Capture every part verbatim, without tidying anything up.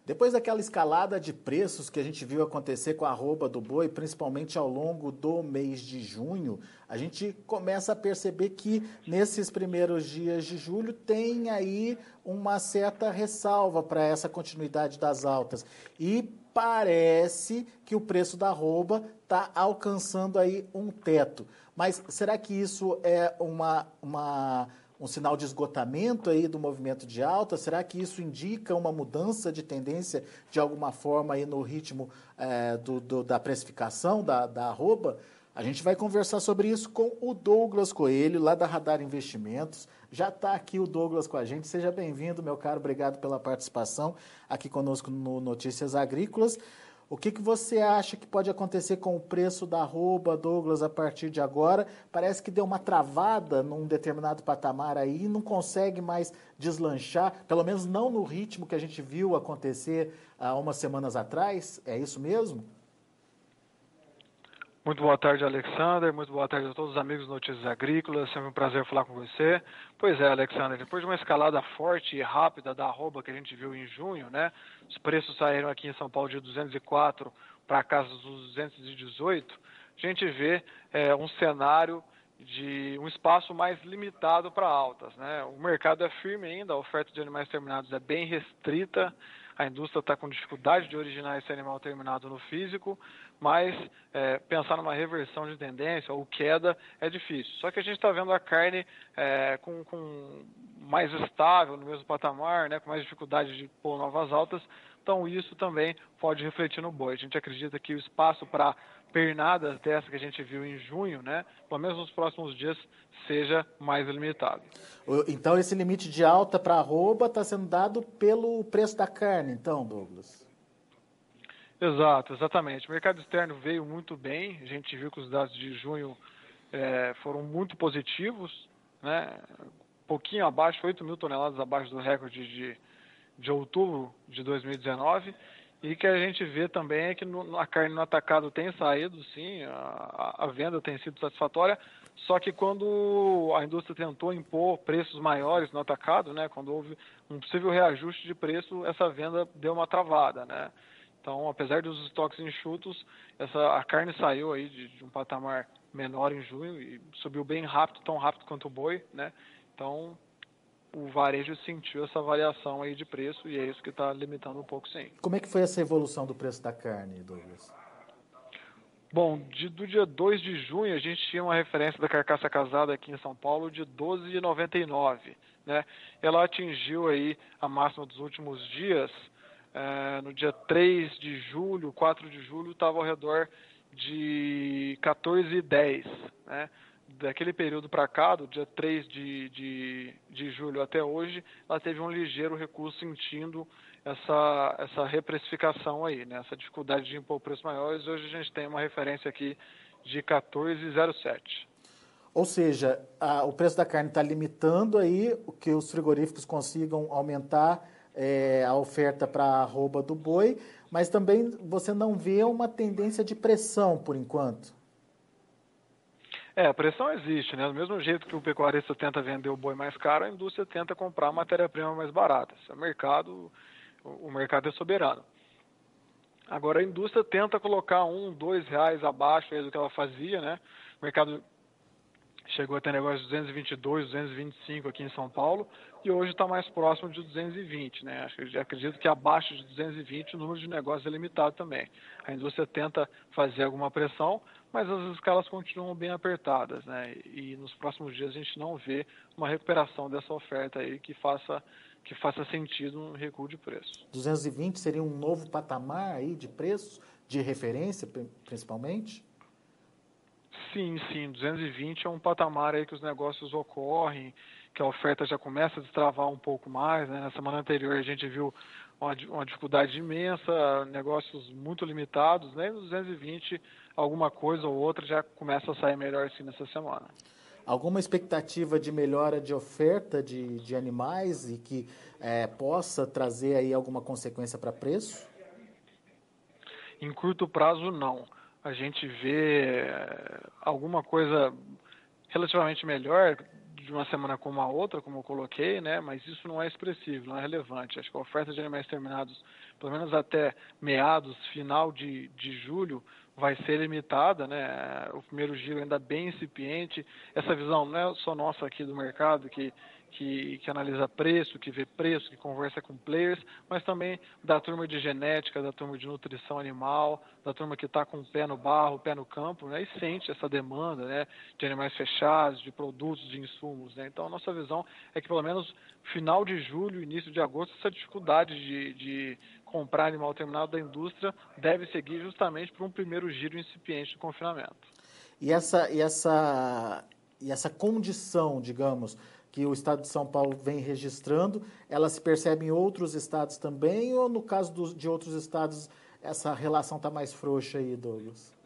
Depois daquela escalada de preços que a gente viu acontecer com a arroba do boi, principalmente ao longo do mês de junho, a gente começa a perceber que nesses primeiros dias de julho tem aí uma certa ressalva para essa continuidade das altas. E parece que o preço da arroba está alcançando aí um teto. Mas será que isso é uma... uma um sinal de esgotamento aí do movimento de alta? Será que isso indica uma mudança de tendência de alguma forma aí no ritmo é, do, do, da precificação da, da arroba? A gente vai conversar sobre isso com o Douglas Coelho, lá da Radar Investimentos. Já está aqui o Douglas com a gente. Seja bem-vindo, meu caro. Obrigado pela participação aqui conosco no Notícias Agrícolas. O que, que você acha que pode acontecer com o preço da arroba, Douglas, a partir de agora? Parece que deu uma travada num determinado patamar aí, não consegue mais deslanchar, pelo menos não no ritmo que a gente viu acontecer há umas semanas atrás. É isso mesmo? Muito boa tarde, Alexander. Muito boa tarde a todos os amigos do Notícias Agrícolas. Sempre um prazer falar com você. Pois é, Alexander, depois de uma escalada forte e rápida da arroba que a gente viu em junho, né? Os preços saíram aqui em São Paulo de duzentos e quatro para a casa dos duzentos e dezoito. A gente vê é, um cenário de um espaço mais limitado para altas, né? O mercado é firme ainda, a oferta de animais terminados é bem restrita. A indústria está com dificuldade de originar esse animal terminado no físico, mas é, pensar numa reversão de tendência ou queda é difícil. Só que a gente está vendo a carne é, com, com mais estável, no mesmo patamar, né, com mais dificuldade de pôr novas altas, então isso também pode refletir no boi. A gente acredita que o espaço para pernadas dessa que a gente viu em junho, né, pelo menos nos próximos dias, seja mais limitado. Então esse limite de alta para arroba está sendo dado pelo preço da carne, então, Douglas? Exato, exatamente. O mercado externo veio muito bem, a gente viu que os dados de junho é, foram muito positivos, né, um pouquinho abaixo, oito mil toneladas abaixo do recorde de, de outubro de dois mil e dezenove, e que a gente vê também é que no, a carne no atacado tem saído, sim, a, a venda tem sido satisfatória, só que quando a indústria tentou impor preços maiores no atacado, né, quando houve um possível reajuste de preço, essa venda deu uma travada, né. Então, apesar dos estoques enxutos, essa, a carne saiu aí de, de um patamar menor em junho e subiu bem rápido, tão rápido quanto o boi, né. Então, o varejo sentiu essa variação aí de preço e é isso que está limitando um pouco, sim. Como é que foi essa evolução do preço da carne, Douglas? Bom, de, do dia dois de junho a gente tinha uma referência da carcaça casada aqui em São Paulo de doze reais e noventa e nove centavos, né? Ela atingiu aí a máxima dos últimos dias, eh, no dia três de julho, quatro de julho, estava ao redor de quatorze reais e dez centavos, né? Daquele período para cá, do dia três de, de, de julho até hoje, ela teve um ligeiro recuo sentindo essa, essa reprecificação aí, né? Essa dificuldade de impor preços maiores. Hoje a gente tem uma referência aqui de quatorze reais e zero sete. Ou seja, a, o preço da carne está limitando aí que os frigoríficos consigam aumentar é, a oferta para a arroba do boi, mas também você não vê uma tendência de pressão por enquanto. É, a pressão existe, né? Do mesmo jeito que o pecuarista tenta vender o boi mais caro, a indústria tenta comprar matéria-prima mais barata. Esse é o mercado, o mercado é soberano. Agora a indústria tenta colocar um, dois reais abaixo aí do que ela fazia, né? O mercado chegou a ter negócio de duzentos e vinte e dois, duzentos e vinte e cinco aqui em São Paulo e hoje está mais próximo de duzentos e vinte, né? Acredito que abaixo de duzentos e vinte o número de negócios é limitado também. A indústria tenta fazer alguma pressão, mas as escalas continuam bem apertadas, né? E nos próximos dias a gente não vê uma recuperação dessa oferta aí que faça, que faça sentido um recuo de preço. duzentos e vinte seria um novo patamar aí de preços, de referência principalmente? Sim, sim, duzentos e vinte é um patamar aí que os negócios ocorrem, que a oferta já começa a destravar um pouco mais, né? Na semana anterior a gente viu uma, uma dificuldade imensa, negócios muito limitados, né? E no duzentos e vinte alguma coisa ou outra já começa a sair melhor sim nessa semana. Alguma expectativa de melhora de oferta de, de animais e que é, possa trazer aí alguma consequência para preço? Em curto prazo, não. A gente vê alguma coisa relativamente melhor de uma semana como a outra, como eu coloquei, né? Mas isso não é expressivo, não é relevante. Acho que a oferta de animais terminados, pelo menos até meados, final de, de julho, vai ser limitada, né? O primeiro giro ainda bem incipiente. Essa visão não é só nossa aqui do mercado, que, que, que analisa preço, que vê preço, que conversa com players, mas também da turma de genética, da turma de nutrição animal, da turma que está com o pé no barro, o pé no campo, né? E sente essa demanda, né? De animais fechados, de produtos, de insumos, né? Então, a nossa visão é que, pelo menos, final de julho, início de agosto, essa dificuldade de, de comprar animal terminado da indústria deve seguir justamente por um primeiro giro incipiente de confinamento. E essa, e essa, e essa condição, digamos, que o estado de São Paulo vem registrando, ela se percebe em outros estados também, ou no caso dos, de outros estados essa relação está mais frouxa aí, Douglas?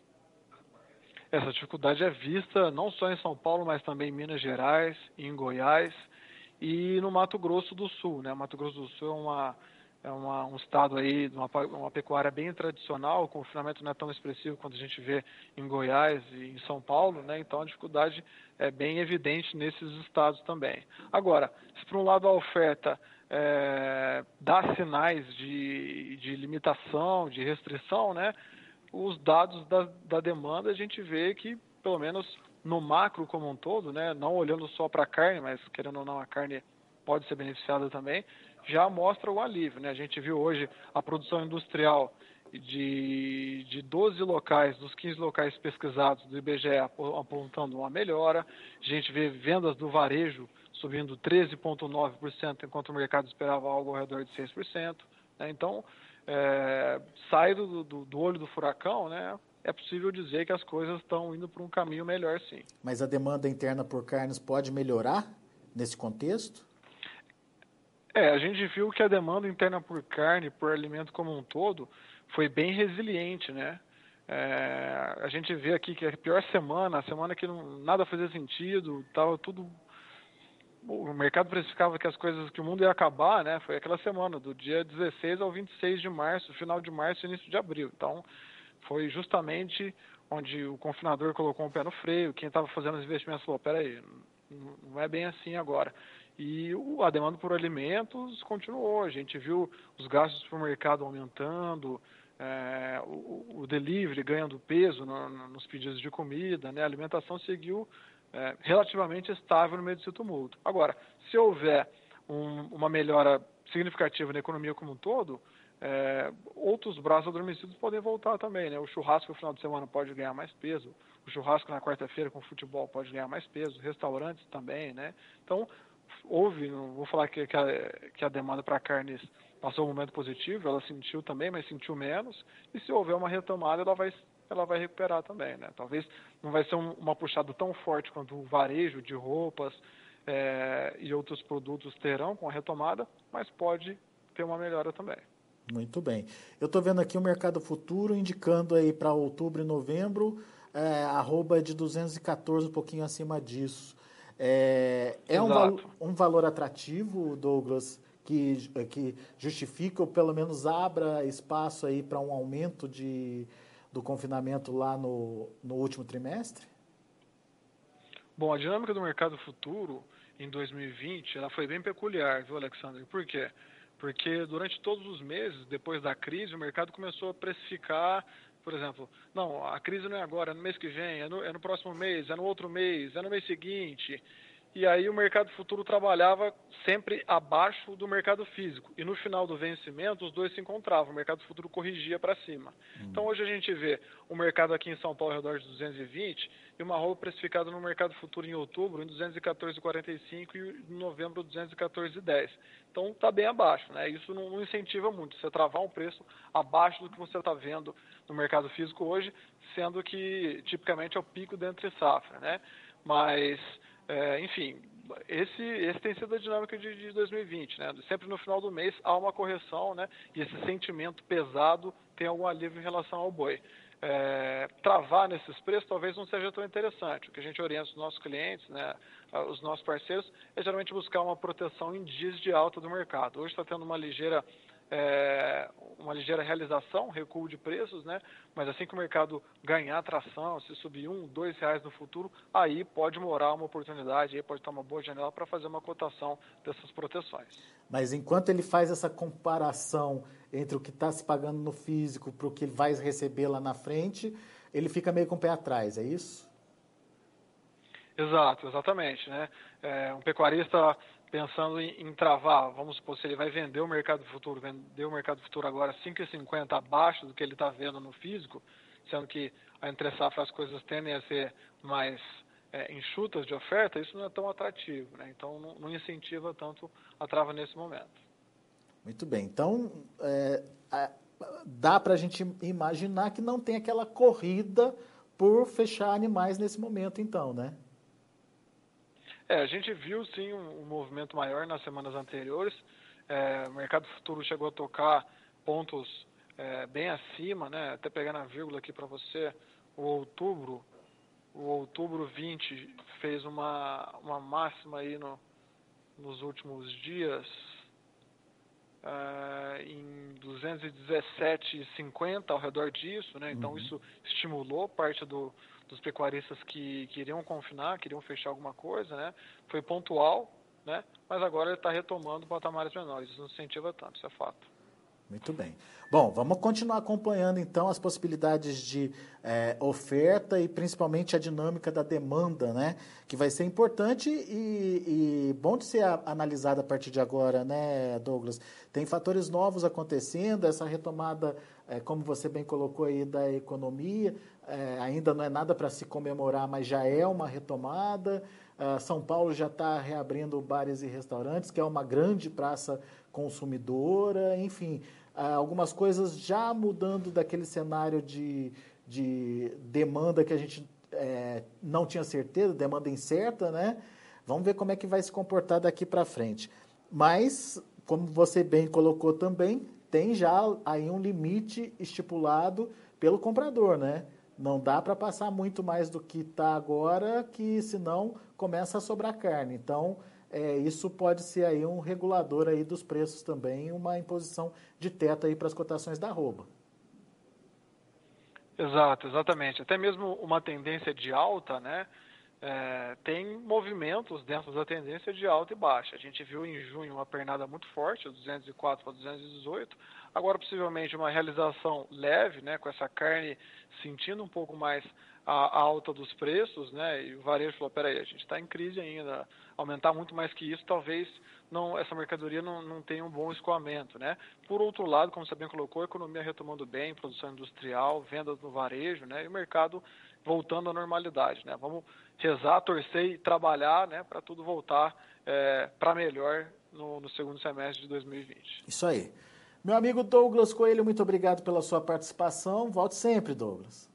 Essa dificuldade é vista não só em São Paulo, mas também em Minas Gerais, em Goiás e no Mato Grosso do Sul, né? Mato Grosso do Sul é uma é uma, um estado aí de uma, uma pecuária bem tradicional, o confinamento não é tão expressivo quanto a gente vê em Goiás e em São Paulo, né? Então a dificuldade é bem evidente nesses estados também. Agora, se por um lado a oferta é, dá sinais de, de limitação, de restrição, né? Os dados da, da demanda a gente vê que, pelo menos no macro como um todo, né? Não olhando só para a carne, mas querendo ou não a carne pode ser beneficiada também, já mostra o alívio, né? A gente viu hoje a produção industrial de, de doze locais, dos quinze locais pesquisados do I B G E apontando uma melhora. A gente vê vendas do varejo subindo treze vírgula nove por cento, enquanto o mercado esperava algo ao redor de seis por cento. Né? Então, é, sai do, do, do olho do furacão, né? É possível dizer que as coisas estão indo para um caminho melhor, sim. Mas a demanda interna por carnes pode melhorar nesse contexto? É, a gente viu que a demanda interna por carne, por alimento como um todo, foi bem resiliente, né? É, a gente vê aqui que a pior semana, a semana que não, nada fazia sentido, tava tudo, o mercado precificava que as coisas, que o mundo ia acabar, né? Foi aquela semana, do dia dezesseis ao vinte e seis de março, final de março e início de abril. Então, foi justamente onde o confinador colocou um pé no freio, quem estava fazendo os investimentos falou, peraí, não é bem assim agora. E a demanda por alimentos continuou, a gente viu os gastos do supermercado aumentando, é, o, o delivery ganhando peso no, no, nos pedidos de comida, né? A alimentação seguiu é, relativamente estável no meio desse tumulto. Agora, se houver um, uma melhora significativa na economia como um todo, é, outros braços adormecidos podem voltar também, né? O churrasco no final de semana pode ganhar mais peso, o churrasco na quarta-feira com o futebol pode ganhar mais peso, restaurantes também, né? Então, houve, não vou falar que, que, a, que a demanda para carnes passou um momento positivo, ela sentiu também, mas sentiu menos, e se houver uma retomada, ela vai, ela vai recuperar também, né? Talvez não vai ser um, uma puxada tão forte quanto o varejo de roupas é, e outros produtos terão com a retomada, mas pode ter uma melhora também. Muito bem. Eu estou vendo aqui o mercado futuro indicando aí para outubro e novembro, é, arroba de duzentos e quatorze, um pouquinho acima disso. É, é um, valo, um valor atrativo, Douglas, que, que justifica ou pelo menos abra espaço aí para um aumento de, do confinamento lá no, no último trimestre? Bom, a dinâmica do mercado futuro em dois mil e vinte ela foi bem peculiar, viu, Alexandre? Por quê? Porque durante todos os meses, depois da crise, o mercado começou a precificar, por exemplo, não, a crise não é agora, é no mês que vem, é no, é no próximo mês, é no outro mês, é no mês seguinte. E aí o mercado futuro trabalhava sempre abaixo do mercado físico. E no final do vencimento, os dois se encontravam, o mercado futuro corrigia para cima. Hum. Então hoje a gente vê o mercado aqui em São Paulo ao redor de duzentos e vinte e uma roupa precificada no mercado futuro em outubro em duzentos e quatorze vírgula quarenta e cinco e em novembro duzentos e quatorze vírgula dez. Então está bem abaixo, né? Isso não, não incentiva muito você travar um preço abaixo do que você está vendo no mercado físico hoje, sendo que tipicamente é o pico da entre safra, né? Mas É, enfim, esse, esse tem sido a dinâmica de, de dois mil e vinte, né? Sempre no final do mês há uma correção, né? E esse sentimento pesado tem algum alívio em relação ao boi. É, travar nesses preços talvez não seja tão interessante. O que a gente orienta os nossos clientes, né, os nossos parceiros, é geralmente buscar uma proteção em dias de alta do mercado. Hoje está tendo uma ligeira é, uma ligeira realização, recuo de preços, né? Mas assim que o mercado ganhar tração, se subir um, dois reais no futuro, aí pode morar uma oportunidade, aí pode estar uma boa janela para fazer uma cotação dessas proteções. Mas enquanto ele faz essa comparação entre o que está se pagando no físico para o que ele vai receber lá na frente, ele fica meio com o pé atrás, é isso? Exato, exatamente, né? É, um pecuarista pensando em, em travar, vamos supor, se ele vai vender o mercado futuro, vender o mercado futuro agora cinco e cinquenta abaixo do que ele está vendo no físico, sendo que a entre safra as coisas tendem a ser mais é, enxutas de oferta, isso não é tão atrativo, né? Então não, não incentiva tanto a trava nesse momento. Muito bem, então é, a, dá para a gente imaginar que não tem aquela corrida por fechar animais nesse momento, então, né? É, a gente viu sim um, um movimento maior nas semanas anteriores. É, o mercado futuro chegou a tocar pontos é, bem acima, né? Até pegando a vírgula aqui para você, o outubro, o outubro vinte fez uma, uma máxima aí no, nos últimos dias é, em duzentos e dezessete vírgula cinquenta ao redor disso, né? Então uhum. Isso estimulou parte do dos pecuaristas que queriam confinar, queriam fechar alguma coisa, né? Foi pontual, né? Mas agora ele está retomando patamares menores. Isso não incentiva tanto, isso é fato. Muito bem. Bom, vamos continuar acompanhando então as possibilidades de é, oferta e principalmente a dinâmica da demanda, né? Que vai ser importante e, e bom de ser analisada a partir de agora, né, Douglas? Tem fatores novos acontecendo, essa retomada, é, como você bem colocou aí, da economia, é, ainda não é nada para se comemorar, mas já é uma retomada. Uh, São Paulo já está reabrindo bares e restaurantes, que é uma grande praça consumidora, enfim, uh, algumas coisas já mudando daquele cenário de, de demanda que a gente é, não tinha certeza, demanda incerta, né? Vamos ver como é que vai se comportar daqui para frente. Mas, como você bem colocou também, tem já aí um limite estipulado pelo comprador, né? Não dá para passar muito mais do que está agora, que senão começa a sobrar carne. Então, é, isso pode ser aí um regulador aí dos preços também, uma imposição de teto aí para as cotações da arroba. Exato, exatamente. Até mesmo uma tendência de alta, né? É, tem movimentos dentro da tendência de alta e baixa. A gente viu em junho uma pernada muito forte, duzentos e quatro para duzentos e dezoito. Agora, possivelmente, uma realização leve, né, com essa carne sentindo um pouco mais a, a alta dos preços, né, e o varejo falou, peraí, a gente está em crise ainda, aumentar muito mais que isso, talvez não, essa mercadoria não, não tenha um bom escoamento, né. Por outro lado, como você bem colocou, a economia retomando bem, produção industrial, vendas no varejo, né, e o mercado voltando à normalidade, né. Vamos rezar, torcer e trabalhar, né, para tudo voltar é, para melhor no, no segundo semestre de dois mil e vinte. Isso aí. Meu amigo Douglas Coelho, muito obrigado pela sua participação. Volte sempre, Douglas.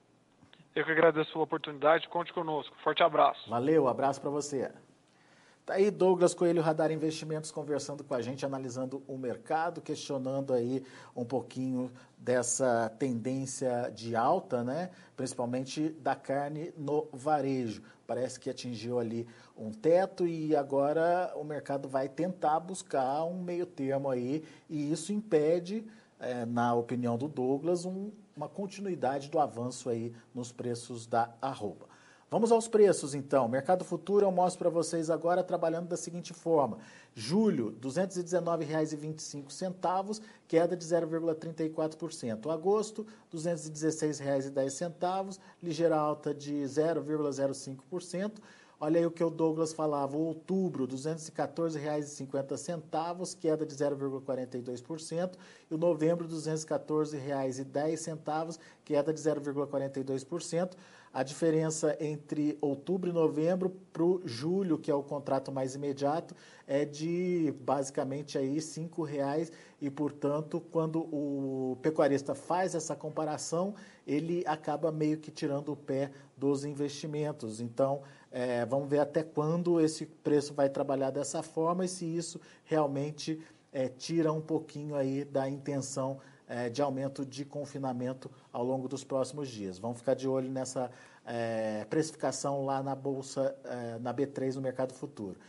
Eu que agradeço a oportunidade. Conte conosco. Forte abraço. Valeu, abraço para você. Tá aí Douglas Coelho, Radar Investimentos, conversando com a gente, analisando o mercado, questionando aí um pouquinho dessa tendência de alta, né? Principalmente da carne no varejo. Parece que atingiu ali um teto e agora o mercado vai tentar buscar um meio termo aí e isso impede, é, na opinião do Douglas, um, uma continuidade do avanço aí nos preços da arroba. Vamos aos preços, então. Mercado Futuro eu mostro para vocês agora trabalhando da seguinte forma. Julho, duzentos e dezenove reais e vinte e cinco centavos, queda de zero vírgula trinta e quatro por cento. Agosto, duzentos e dezesseis reais e dez centavos, ligeira alta de zero vírgula zero cinco por cento. Olha aí o que o Douglas falava. Outubro, duzentos e quatorze reais e cinquenta centavos, queda de zero vírgula quarenta e dois por cento. E o novembro, duzentos e quatorze reais e dez centavos, queda de zero vírgula quarenta e dois por cento. A diferença entre outubro e novembro para o julho, que é o contrato mais imediato, é de basicamente aí cinco reais e, portanto, quando o pecuarista faz essa comparação, ele acaba meio que tirando o pé dos investimentos. Então, é, vamos ver até quando esse preço vai trabalhar dessa forma e se isso realmente é, tira um pouquinho aí da intenção é, de aumento de confinamento ao longo dos próximos dias. Vamos ficar de olho nessa é, precificação lá na Bolsa, é, na B três, no Mercado Futuro.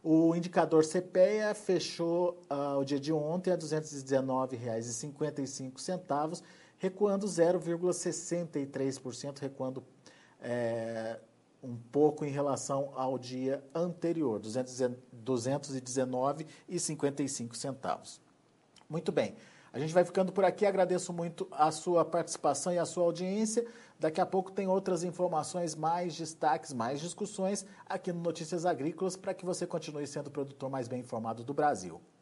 O indicador CPEA fechou uh, o dia de ontem a duzentos e dezenove reais e cinquenta e cinco centavos, recuando zero vírgula sessenta e três por cento, recuando é, um pouco em relação ao dia anterior, duzentos e dezenove reais e cinquenta e cinco centavos. Muito bem, a gente vai ficando por aqui, agradeço muito a sua participação e a sua audiência. Daqui a pouco tem outras informações, mais destaques, mais discussões aqui no Notícias Agrícolas para que você continue sendo o produtor mais bem informado do Brasil.